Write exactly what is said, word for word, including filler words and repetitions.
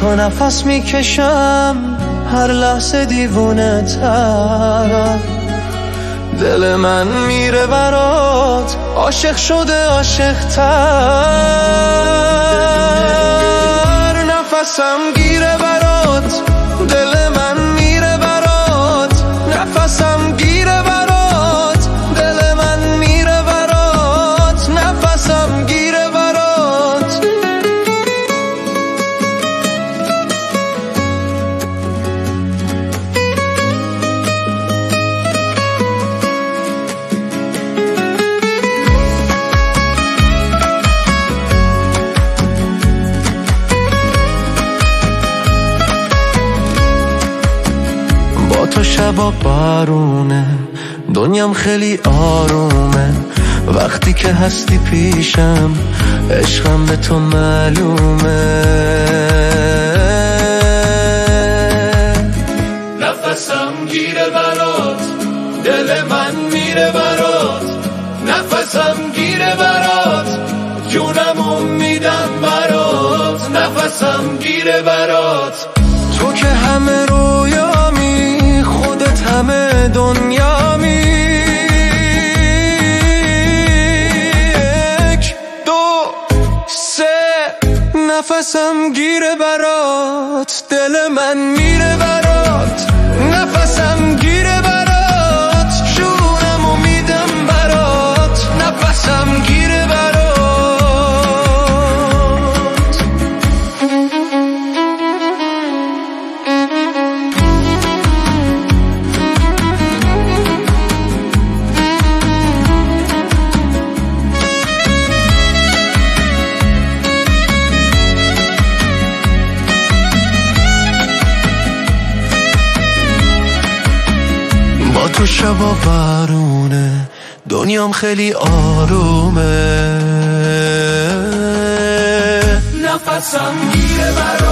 تو نفس میکشم هر لحظه دیوونه تر، دل من میره برات عاشق شده عاشق تر، نفسم گیره برات دل من میره برات، نفسم گیره برات دل من میره برات، نفسم گیره برات. تو شبا بارونه دنیام خیلی آرومه، وقتی که هستی پیشم عشقم به تو معلومه. نفسم گیره برات دل من میره برات، نفسم گیره برات جونمو میدم برات، نفسم گیره برات. تو که همه رویامی خودت همه دنیامی، یک دو سه نفسم گیره برات دل من میره برات، نفسم گیره برات جونمو میدم برات، نفسم گیره برات. تو شبا بارونه دنیام خیلی آرومه، نفسم گیره برات